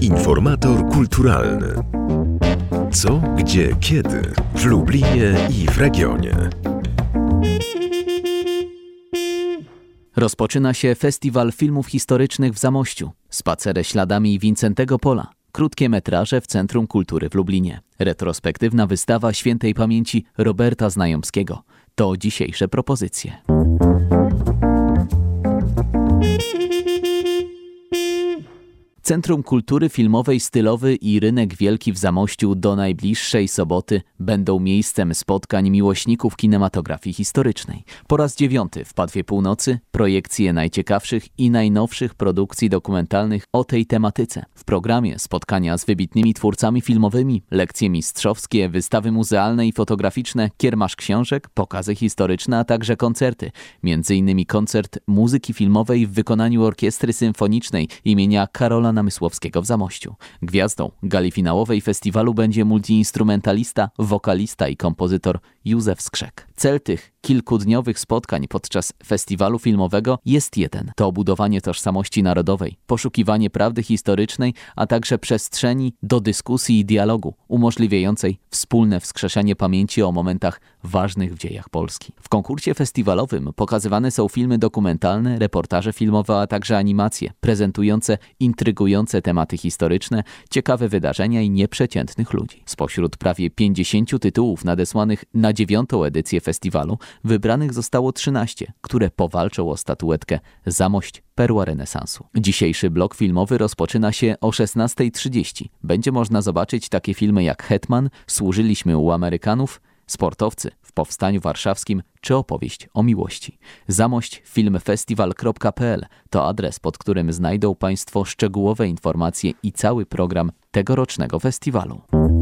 Informator kulturalny. Co, gdzie, kiedy w Lublinie i w regionie. Rozpoczyna się Festiwal Filmów Historycznych w Zamościu. Spacery śladami Wincentego Pola. Krótkie metraże w Centrum Kultury w Lublinie. Retrospektywna wystawa świętej pamięci Roberta Znajomskiego. To dzisiejsze propozycje. Centrum Kultury Filmowej Stylowy i Rynek Wielki w Zamościu do najbliższej soboty będą miejscem spotkań miłośników kinematografii historycznej. Po raz 9 w Padwie Północy projekcje najciekawszych i najnowszych produkcji dokumentalnych o tej tematyce. W programie spotkania z wybitnymi twórcami filmowymi, lekcje mistrzowskie, wystawy muzealne i fotograficzne, kiermasz książek, pokazy historyczne, a także koncerty. M.in. koncert muzyki filmowej w wykonaniu Orkiestry Symfonicznej imienia Karola Namysłowskiego w Zamościu. Gwiazdą gali finałowej festiwalu będzie multiinstrumentalista, wokalista i kompozytor Józef Skrzek. Cel tych kilkudniowych spotkań podczas festiwalu filmowego jest jeden. To budowanie tożsamości narodowej, poszukiwanie prawdy historycznej, a także przestrzeni do dyskusji i dialogu, umożliwiającej wspólne wskrzeszenie pamięci o momentach ważnych w dziejach Polski. W konkursie festiwalowym pokazywane są filmy dokumentalne, reportaże filmowe, a także animacje, prezentujące intrygujące tematy historyczne, ciekawe wydarzenia i nieprzeciętnych ludzi. Spośród prawie 50 tytułów nadesłanych na 9. edycję festiwalu wybranych zostało 13, które powalczą o statuetkę Zamość Perła Renesansu. Dzisiejszy blok filmowy rozpoczyna się o 16:30. Będzie można zobaczyć takie filmy jak Hetman, Służyliśmy u Amerykanów, Sportowcy w Powstaniu Warszawskim czy Opowieść o miłości. Zamość filmfestival.pl to adres, pod którym znajdą Państwo szczegółowe informacje i cały program tegorocznego festiwalu.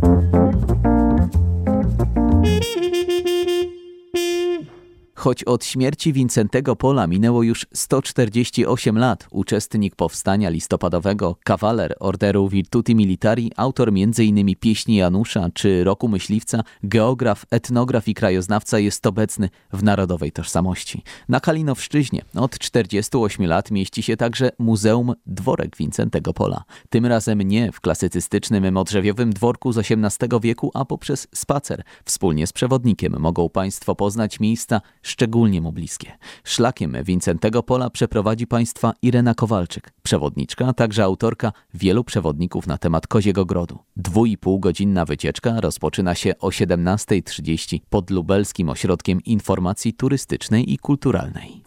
Choć od śmierci Wincentego Pola minęło już 148 lat, uczestnik powstania listopadowego, kawaler Orderu Virtuti Militari, autor m.in. Pieśni Janusza czy Roku Myśliwca, geograf, etnograf i krajoznawca jest obecny w narodowej tożsamości. Na Kalinowszczyźnie od 48 lat mieści się także Muzeum Dworek Wincentego Pola. Tym razem nie w klasycystycznym modrzewiowym dworku z XVIII wieku, a poprzez spacer. Wspólnie z przewodnikiem mogą Państwo poznać miejsca szczególnie mu bliskie. Szlakiem Wincentego Pola przeprowadzi Państwa Irena Kowalczyk, przewodniczka, a także autorka wielu przewodników na temat Koziego Grodu. 2,5-godzinna wycieczka rozpoczyna się o 17:30 pod Lubelskim Ośrodkiem Informacji Turystycznej i Kulturalnej.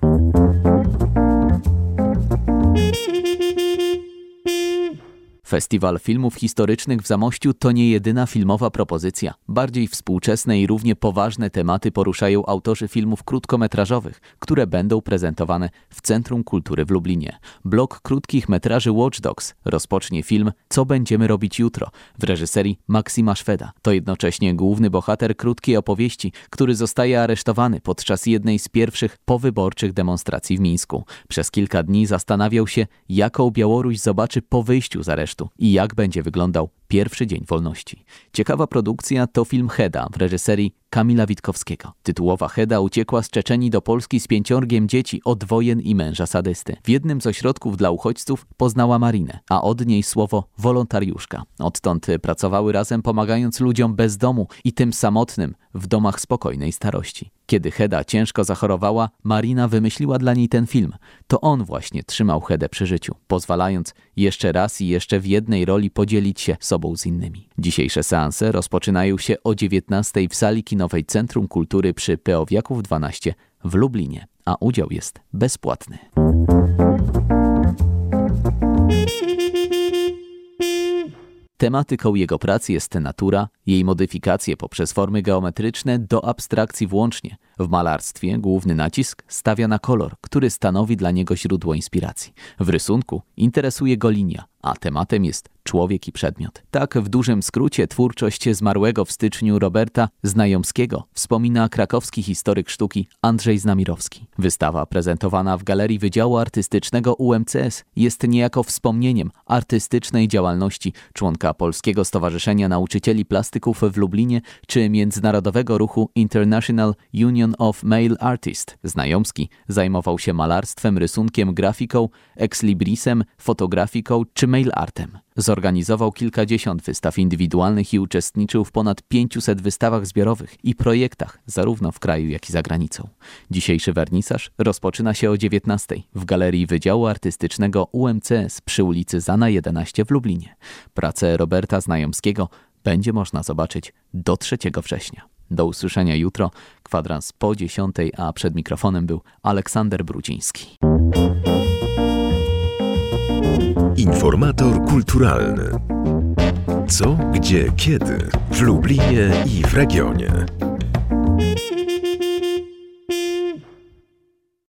Festiwal Filmów Historycznych w Zamościu to nie jedyna filmowa propozycja. Bardziej współczesne i równie poważne tematy poruszają autorzy filmów krótkometrażowych, które będą prezentowane w Centrum Kultury w Lublinie. Blok krótkich metraży Watch Dogs rozpocznie film Co będziemy robić jutro w reżyserii Maksima Szweda. To jednocześnie główny bohater krótkiej opowieści, który zostaje aresztowany podczas jednej z pierwszych powyborczych demonstracji w Mińsku. Przez kilka dni zastanawiał się, jaką Białoruś zobaczy po wyjściu z aresztu i jak będzie wyglądał pierwszy dzień wolności. Ciekawa produkcja to film Heda w reżyserii Kamila Witkowskiego. Tytułowa Heda uciekła z Czeczenii do Polski z 5 dzieci od wojen i męża sadysty. W jednym z ośrodków dla uchodźców poznała Marinę, a od niej słowo wolontariuszka. Odtąd pracowały razem, pomagając ludziom bez domu i tym samotnym w domach spokojnej starości. Kiedy Heda ciężko zachorowała, Marina wymyśliła dla niej ten film. To on właśnie trzymał Hedę przy życiu, pozwalając jeszcze raz i jeszcze w jednej roli podzielić się sobą z innymi. Dzisiejsze seanse rozpoczynają się o 19:00 w sali kinowej Centrum Kultury przy Peowiaków 12 w Lublinie, a udział jest bezpłatny. Tematyką jego pracy jest natura, jej modyfikacje poprzez formy geometryczne do abstrakcji włącznie. W malarstwie główny nacisk stawia na kolor, który stanowi dla niego źródło inspiracji. W rysunku interesuje go linia, a tematem jest człowiek i przedmiot. Tak w dużym skrócie twórczość zmarłego w styczniu Roberta Znajomskiego wspomina krakowski historyk sztuki Andrzej Znamirowski. Wystawa prezentowana w Galerii Wydziału Artystycznego UMCS jest niejako wspomnieniem artystycznej działalności członka Polskiego Stowarzyszenia Nauczycieli Plastyków w Lublinie czy międzynarodowego ruchu International Union Union of Male Artists. Znajomski zajmował się malarstwem, rysunkiem, grafiką, exlibrisem, fotografiką czy mail artem. Zorganizował kilkadziesiąt wystaw indywidualnych i uczestniczył w ponad 500 wystawach zbiorowych i projektach, zarówno w kraju, jak i za granicą. Dzisiejszy wernisaż rozpoczyna się o 19:00 w Galerii Wydziału Artystycznego UMCS przy ulicy Zana 11 w Lublinie. Pracę Roberta Znajomskiego będzie można zobaczyć do 3 września. Do usłyszenia jutro, kwadrans po 10:00, a przed mikrofonem był Aleksander Brudziński. Informator kulturalny. Co, gdzie, kiedy w Lublinie i w regionie.